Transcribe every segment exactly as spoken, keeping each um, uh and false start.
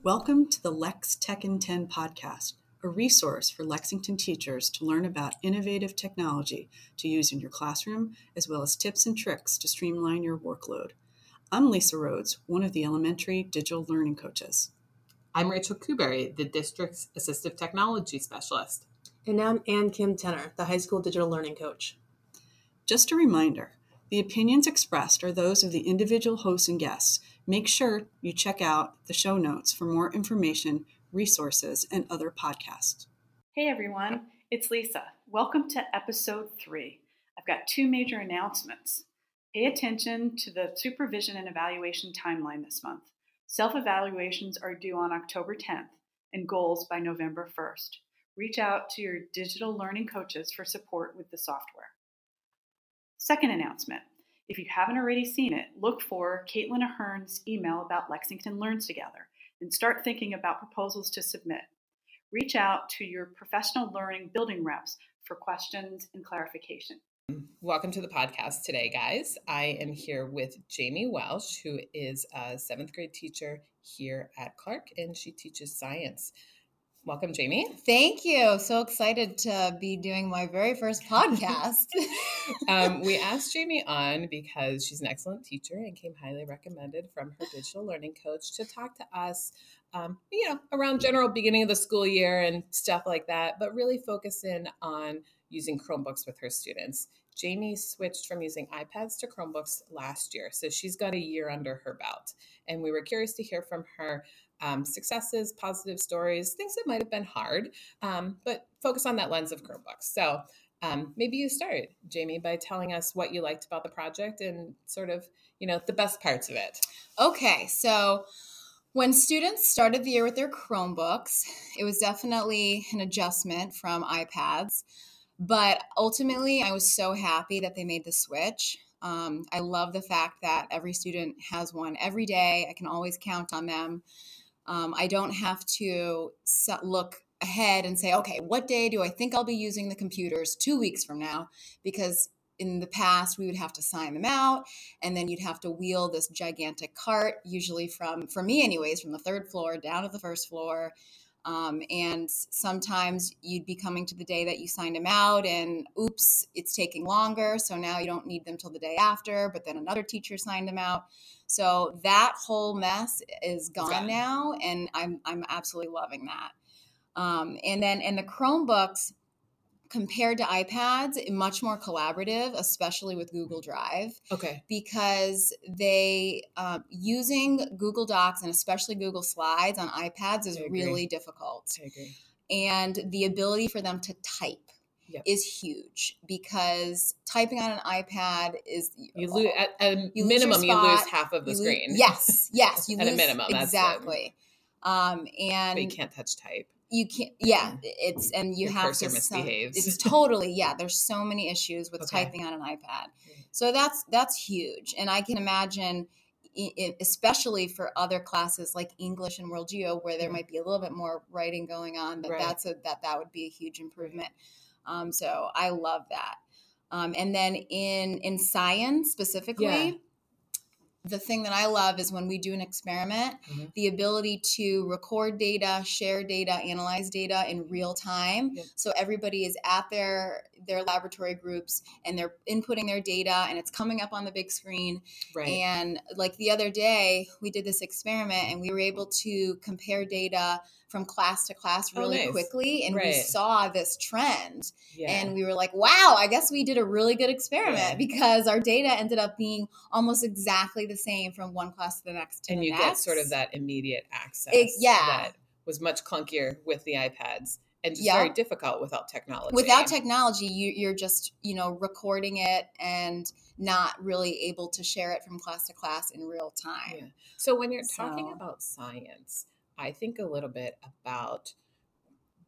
Welcome to the Lex Tech in ten podcast, a resource for Lexington teachers to learn about innovative technology to use in your classroom, as well as tips and tricks to streamline your workload. I'm Lisa Rhodes, one of the elementary digital learning coaches. I'm Rachel Kuberry, the district's assistive technology specialist. And I'm Ann Kim Tenner, the high school digital learning coach. Just a reminder, the opinions expressed are those of the individual hosts and guests. Make sure you check out the show notes for more information, resources, and other podcasts. Hey everyone, it's Lisa. Welcome to episode three. I've got two major announcements. Pay attention to the supervision and evaluation timeline this month. Self-evaluations are due on October tenth and goals by November first. Reach out to your digital learning coaches for support with the software. Second announcement. If you haven't already seen it, look for Caitlin Ahern's email about Lexington Learns Together and start thinking about proposals to submit. Reach out to your professional learning building reps for questions and clarification. Welcome to the podcast today, guys. I am here with Jamie Welsh, who is a seventh grade teacher here at Clark, and she teaches science. Welcome, Jamie. Thank you. So excited to be doing my very first podcast. um, we asked Jamie on because she's an excellent teacher and came highly recommended from her digital learning coach to talk to us, um, you know, around general beginning of the school year and stuff like that, but really focus in on using Chromebooks with her students. Jamie switched from using iPads to Chromebooks last year, so she's got a year under her belt. And we were curious to hear from her um, successes, positive stories, things that might have been hard, um, but focus on that lens of Chromebooks. So um, maybe you start, Jamie, by telling us what you liked about the project and sort of, you know, the best parts of it. Okay, so when students started the year with their Chromebooks, it was definitely an adjustment from iPads. But ultimately, I was so happy that they made the switch. Um, I love the fact that every student has one every day. I can always count on them. Um, I don't have to look ahead and say, okay, what day do I think I'll be using the computers two weeks from now? Because in the past, we would have to sign them out, and then you'd have to wheel this gigantic cart, usually from, for me anyways, from the third floor down to the first floor. Um, and sometimes you'd be coming to the day that you signed them out and oops, it's taking longer. So now you don't need them till the day after, but then another teacher signed them out. So that whole mess is gone Gone. now. And I'm, I'm absolutely loving that. Um, and then, and the Chromebooks compared to iPads, much more collaborative, especially with Google Drive. Okay. Because they, um, using Google Docs and especially Google Slides on iPads is really difficult. I agree. And the ability for them to type Yep. is huge because typing on an iPad is You lose at a you lose minimum. your You lose spot. half of the You lose- screen. yes, yes. You At a lose, minimum, that's exactly. Um, and But you can't touch type. You can't, yeah, it's, and you Your have cursor to, misbehaves. It's totally, yeah, there's so many issues with Okay. typing on an iPad. So that's, that's huge. And I can imagine, it, especially for other classes like English and World Geo, where there might be a little bit more writing going on, that Right. that's a, that, that would be a huge improvement. Um, so I love that. Um, and then in, in science specifically, Yeah. the thing that I love is when we do an experiment, Mm-hmm. the ability to record data, share data, analyze data in real time. Yep. So everybody is at their their laboratory groups and they're inputting their data and it's coming up on the big screen. Right. And like the other day, we did this experiment and we were able to compare data from class to class Oh, really nice. quickly. And we Right. saw this trend. Yeah. And we were like, wow, I guess we did a really good experiment Yeah. because our data ended up being almost exactly the same from one class to the next to and the you next. get sort of that immediate access. It- yeah. That was much clunkier with the iPads and just Yeah. very difficult without technology. Without technology, you, you're just, you know, recording it and not really able to share it from class to class in real time. Yeah. So when you're talking So- about science, I think a little bit about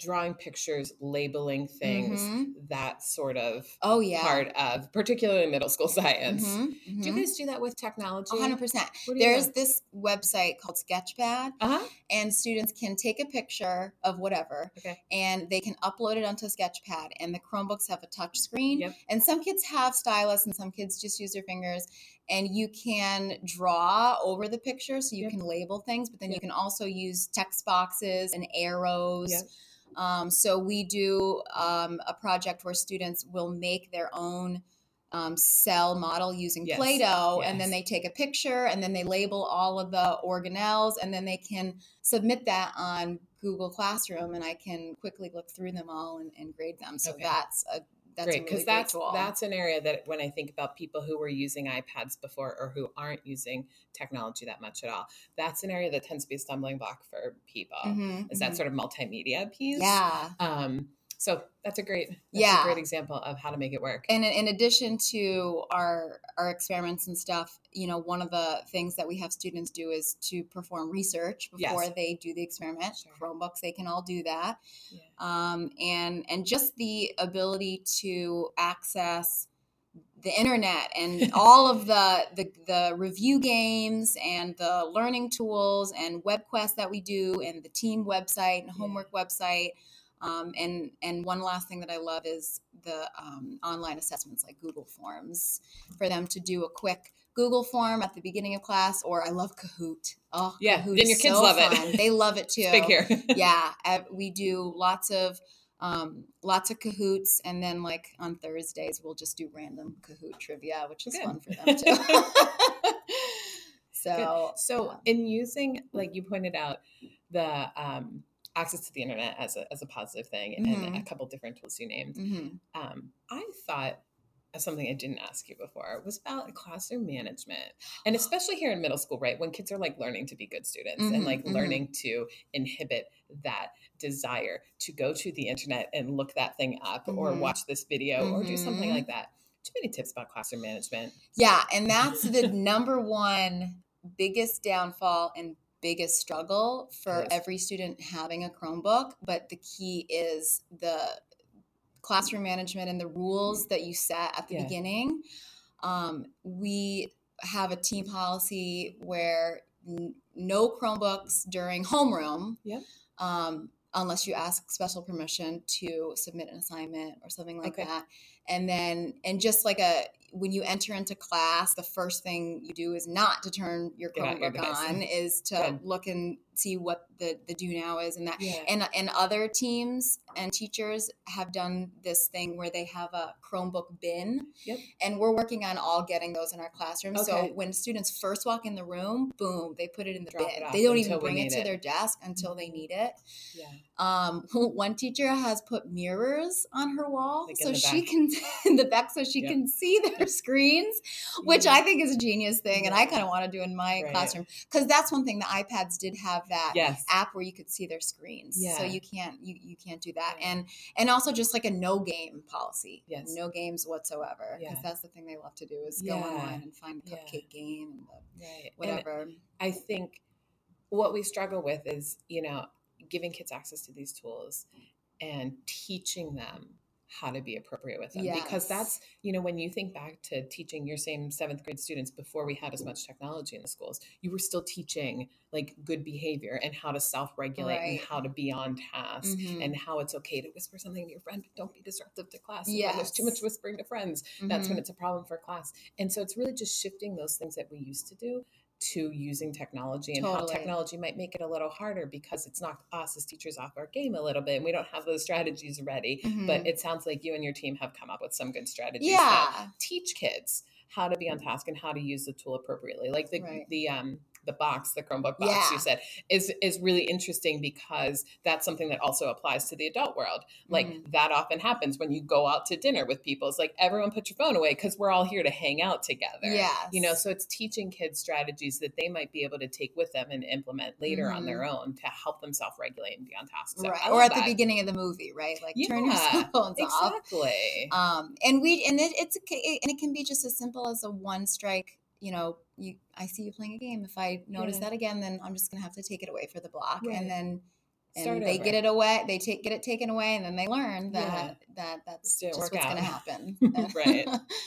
drawing pictures, labeling things, Mhm. that sort of Oh yeah. part of particularly middle school science. Mhm, Do you mhm. guys do that with technology? one hundred percent. What do you There's do? this website called Sketchpad, Uh-huh. and students can take a picture of whatever, Okay. and they can upload it onto Sketchpad, and the Chromebooks have a touch screen. Yep. And some kids have stylus, and some kids just use their fingers, and you can draw over the picture, so you Yep. can label things, but then Yep. you can also use text boxes and arrows. Yep. Um, so we do um, a project where students will make their own um, cell model using Yes. Play-Doh, and then Yes. they take a picture, and then they label all of the organelles, and then they can submit that on Google Classroom, and I can quickly look through them all and, and grade them. So Okay. that's a that's Great, a because really great that's tool. that's an area that when I think about people who were using iPads before or who aren't using technology that much at all, that's an area that tends to be a stumbling block for people. Mhm, Is that mhm. sort of multimedia piece? Yeah. Um, so that's a great that's Yeah. a great example of how to make it work. And in, in addition to our our experiments and stuff, you know, one of the things that we have students do is to perform research before Yes. they do the experiment. Sure. Chromebooks, they can all do that. Yeah. Um, and and just the ability to access the internet and all of the, the the review games and the learning tools and WebQuest that we do and the team website and homework website. Um, and and one last thing that I love is the um, online assessments like Google Forms for them to do a quick Google form at the beginning of class. Or I love Kahoot. Oh, Yeah, Kahoot then is your kids so love it. fun. They love it too. It's big here. Yeah, uh, we do lots of um, lots of Kahoots, and then like on Thursdays we'll just do random Kahoot trivia, which is Good. fun for them too. so, Good. So yeah. in using, like you pointed out, the um, access to the internet as a as a positive thing, and Mhm. a couple different tools you named, Mhm. um, I thought something I didn't ask you before was about classroom management, and especially here in middle school, right? When kids are like learning to be good students Mhm, and like mhm. learning to inhibit that desire to go to the internet and look that thing up or Mhm. watch this video or do something Mhm. like that. Do you have any tips about classroom management? Yeah, and that's the number one biggest downfall and biggest struggle for It is. every student having a Chromebook. But the key is the classroom management and the rules that you set at the Yeah. beginning. Um, we have a team policy where n- no Chromebooks during homeroom. Yep. Um, unless you ask special permission to submit an assignment or something like Okay. that. And then, and just like a, when you enter into class, the first thing you do is not to turn your Get out your Chromebook device. on, is to Good. look and see what the, the do now is and that. Yeah. And, and other teams and teachers have done this thing where they have a Chromebook bin. Yep. And we're working on all getting those in our classroom. So Okay. when students first walk in the room, boom, they put it in the Drop bin. it off They don't even until we bring it need to it. their desk until they need it. Yeah. Um, one teacher has put mirrors on her wall Like in so the she back. can in the back so she Yep. can see their screens, which Yeah. I think is a genius thing, and I Yeah. kind of want to do in my Right. classroom, because that's one thing. The iPads did have that Yes. app where you could see their screens, so Yeah. you can't you, you can't do that. Yeah. And and also just like a no game policy, Yes. no games whatsoever, because Yeah. that's the thing they love to do is go Yeah. online and find the Yeah. cupcake game and the Right. And whatever. I think what we struggle with is, you know, giving kids access to these tools and teaching them how to be appropriate with them. Because Yes. that's, you know, when you think back to teaching your same seventh grade students before we had as much technology in the schools, you were still teaching like good behavior and how to self-regulate and Right. how to be on task Mhm. and how it's okay to whisper something to your friend, but don't be disruptive to class. And when there's too much Yes. whispering to friends, that's when Mhm. it's a problem for class. And so it's really just shifting those things that we used to do to using technology, and Totally. how technology might make it a little harder because it's knocked us as teachers off our game a little bit and we don't have those strategies ready. Mhm. But it sounds like you and your team have come up with some good strategies Yeah. that teach kids how to be on task and how to use the tool appropriately. Like the Right. the um the box, the Chromebook box Yeah. you said is is really interesting because that's something that also applies to the adult world. Like Mhm. that often happens when you go out to dinner with people. It's like everyone put your phone away because we're all here to hang out together. Yes. You know, so it's teaching kids strategies that they might be able to take with them and implement later Mhm. on their own to help them self-regulate and be on task. So Right. I Or love at the that. beginning of the movie, right? Like turn your Yeah, cell phones off. exactly. Um, and we and it, it's okay, and it can be just as simple as a one strike. You know, you I see you playing a game. If I notice Yeah. that again, then I'm just gonna have to take it away for the block, Right. and then and Start they over. get it away. They take get it taken away, and then they learn that Yeah. that that's Didn't just work what's out. going to happen. Right.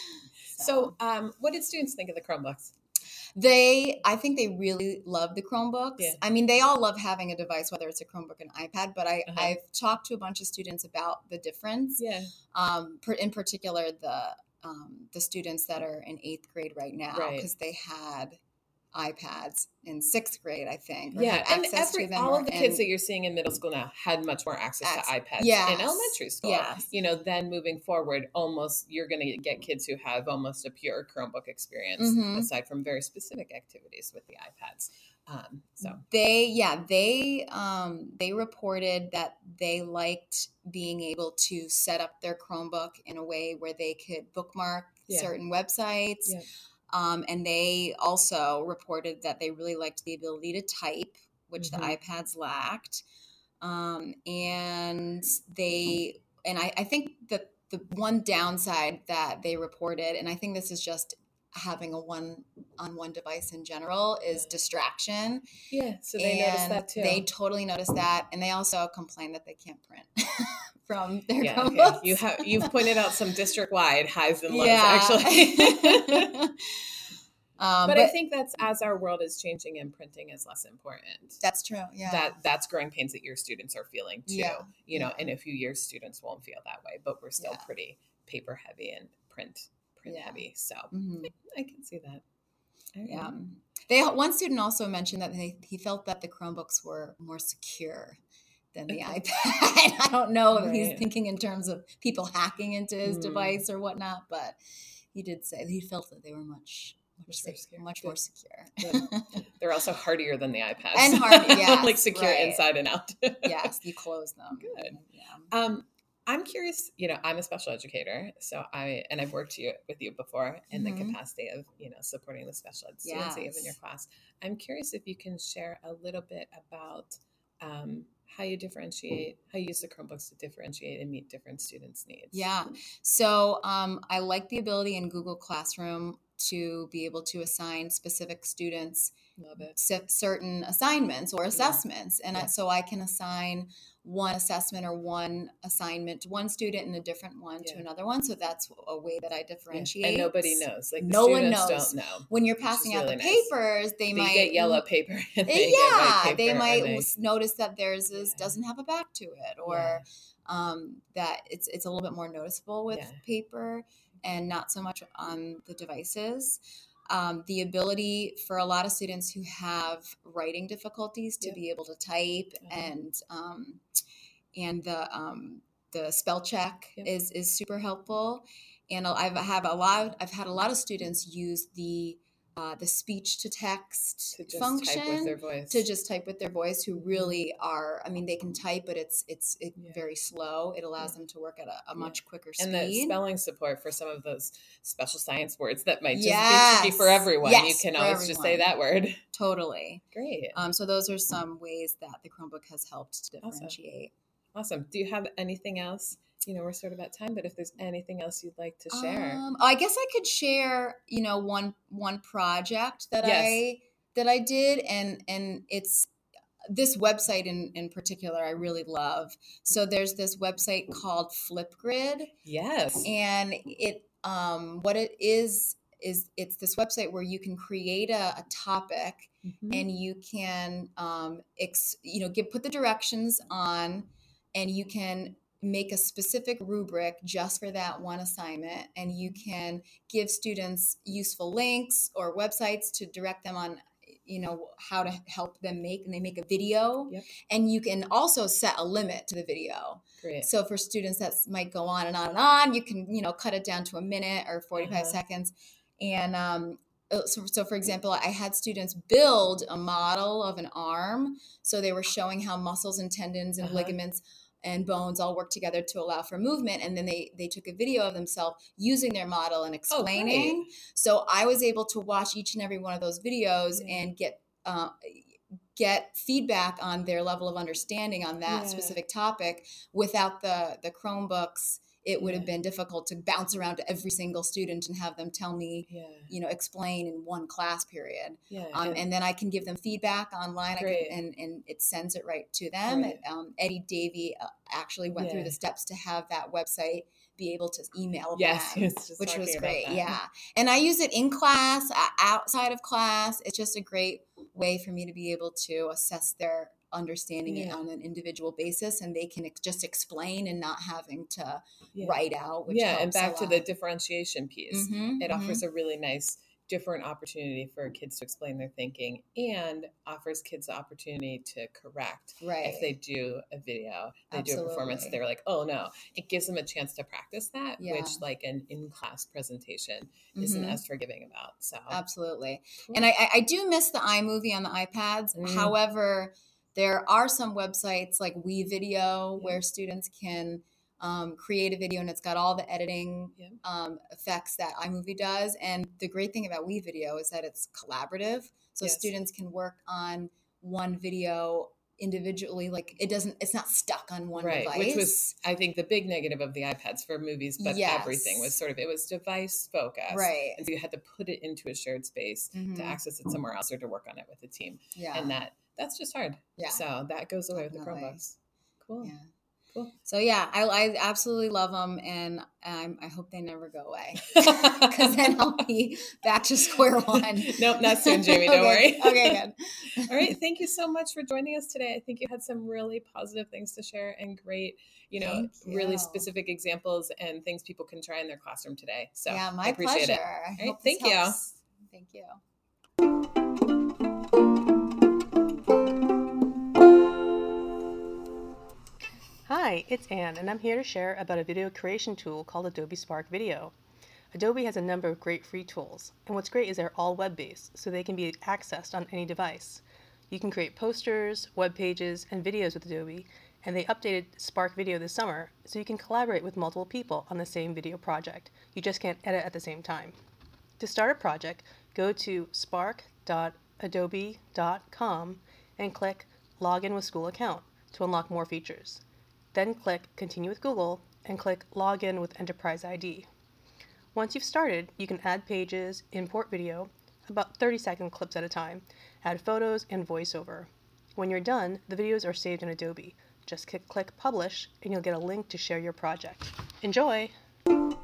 So, um, what did students think of the Chromebooks? They, I think they really love the Chromebooks. Yeah. I mean, they all love having a device, whether it's a Chromebook and iPad, but I, Uh-huh. I've talked to a bunch of students about the difference. Yeah. Um, per, in particular, the um, the students that are in eighth grade right now, Right. because they had iPads in sixth grade, I think. Or Yeah, had and access every to them all or- of the kids and- that you're seeing in middle school now had much more access Ac- to iPads yes. in elementary school. Yes. You know, then moving forward, almost you're going to get kids who have almost a pure Chromebook experience, Mhm. aside from very specific activities with the iPads. Um, so They, yeah, they, um, they reported that they liked being able to set up their Chromebook in a way where they could bookmark Yeah. certain websites. Yeah. Um, and they also reported that they really liked the ability to type, which Mhm. the iPads lacked. Um, and they, and I, I think that the one downside that they reported, and I think this is just having a one on one device in general, is Yeah. distraction. yeah, so they noticed And that too. They totally noticed that, and they also complain that they can't print from their yeah, okay. Chromebooks. You have you've pointed out some district wide highs and lows, Yeah. actually. um, but, I think that's as our world is changing and printing is less important. that's true. Yeah, That that's growing pains that your students are feeling too. Yeah, You know, yeah. in a few years, students won't feel that way, but we're still Yeah. pretty paper heavy and print print Yeah. heavy. So Mhm. I can see that. All right. Yeah. They one student also mentioned that they, he felt that the Chromebooks were more secure than the iPad. I don't know if Right. he's thinking in terms of people hacking into his Hmm. device or whatnot, but he did say that he felt that they were much much, Much more safe- secure. much Good. more secure. Good. They're also hardier than the iPads. And harder, yes, like secure right. inside and out. Yes, you close them. Good. Yeah. Um, I'm curious, you know, I'm a special educator, so I, and I've worked you, with you before in Mhm. the capacity of, you know, supporting the special ed students that you have in your Yes. class. I'm curious if you can share a little bit about um, how you differentiate, how you use the Chromebooks to differentiate and meet different students' needs. Yeah. So um, I like the ability in Google Classroom to be able to assign specific students Love it. c- certain assignments or assessments. And I, Yeah. so I can assign one assessment or one assignment to one student and a different one to Yeah. another one. So that's a way that I Yeah. differentiate. And nobody knows. Like the No one students knows. don't know. When you're which is passing out really the nice. papers, they, They might get yellow paper. And they yeah, get white paper, they or might they- s- notice that theirs is Yeah. doesn't have a back to it, or Yeah. um, that it's it's a little bit more noticeable with Yeah. paper and not so much on the devices. Um, the ability for a lot of students who have writing difficulties to Yep. be able to type Mhm. and um, and the um, the spell check Yep. is is super helpful. And I've have a lot. I've had a lot of students use the uh, the speech to text to just function type with their voice. to just type with their voice, who really are, I mean, they can type, but it's it's it Yeah. very slow. It allows Yeah. them to work at a, a much quicker speed. and the spelling support for some of those special science words that might just Yes. be tricky for everyone. Yes, you can for always just say everyone. that word. Totally. Great. Um, so those are some ways that the Chromebook has helped to Awesome. differentiate. Awesome. Do you have anything else? You know, we're sort of at time, but if there's anything else you'd like to share. Um, I guess I could share, you know, one one project that Yes. I that I did, and and it's this website in in particular I really love. So there's this website called Flipgrid, Yes. and it um what it is is it's this website where you can create a, a topic, Mhm. and you can um ex, you know give put the directions on, and you can make a specific rubric just for that one assignment, and you can give students useful links or websites to direct them on, you know how to help them make, and they make a video. Yep. And you can also set a limit to the video. Great. So for students that might go on and on and on, you can, you know, cut it down to a minute or forty-five Uh-huh. seconds. And um, uh, so, so for example, I had students build a model of an arm. So they were showing how muscles and tendons and Uh-huh. ligaments and bones all work together to allow for movement. And then they, they took a video of themselves using their model and Oh, great. explaining. So I was able to watch each and every one of those videos Yeah. and get, uh, get feedback on their level of understanding on that Yeah. specific topic without the, the Chromebooks it would Yeah. have been difficult to bounce around to every single student and have them tell me, Yeah. you know, explain in one class period. Yeah. Um, and- and then I can give them feedback online. I Great. can, and, and it sends it right to them. Right. Um, Eddie Davey uh, actually went through Yeah. the steps to have that website be able to email Yes, them, he was just which was talking about great. that. Yeah. And I use it in class, uh, outside of class. It's just a great way for me to be able to assess their understanding it Yeah. on an individual basis, and they can ex- just explain and not having to Yeah. write out, which yeah, helps and back a to the lot. differentiation piece. Mhm, It mhm. offers a really nice different opportunity for kids to explain their thinking and offers kids the opportunity to correct Right. if they do a video, they do a performance, Absolutely. they're like, oh no. It gives them a chance to practice that, Yeah. which like an in-class presentation isn't Mhm. as forgiving about. So Absolutely. cool. And I, I- I do miss the iMovie on the iPads. Mm. However, there are some websites like WeVideo Yeah. where students can um, create a video, and it's got all the editing Yeah. um, effects that iMovie does. And the great thing about WeVideo is that it's collaborative. So Yes. students can work on one video individually. Like it doesn't, it's not stuck on one right, device. which was I think the big negative of the iPads for movies, but Yes. everything was sort of it was device focused, Right. And so you had to put it into a shared space Mhm. to access it somewhere else or to work on it with a team, Yeah. and that that's just hard. Yeah. So that goes away with Definitely. the Chromebooks. Cool, Yeah. cool. So yeah, I, I absolutely love them, and um, I hope they never go away, because then I'll be back to square one. Nope, not soon, Jamie. Don't Okay, worry. Okay, good. All right, thank you so much for joining us today. I think you had some really positive things to share and great, you know, Thank really you. specific examples and things people can try in their classroom today. So yeah, I my appreciate pleasure. it. I right, hope this thank you. helps. Thank you. Hi, it's Anne, and I'm here to share about a video creation tool called Adobe Spark Video. Adobe has a number of great free tools, and what's great is they're all web-based, so they can be accessed on any device. You can create posters, web pages, and videos with Adobe, and they updated Spark Video this summer, so you can collaborate with multiple people on the same video project. You just can't edit at the same time. To start a project, go to spark dot adobe dot com and click Login with School Account to unlock more features. Then click Continue with Google and click Login with Enterprise I D. Once you've started, you can add pages, import video, about thirty second clips at a time, add photos and voiceover. When you're done, the videos are saved in Adobe. Just click, click Publish and you'll get a link to share your project. Enjoy!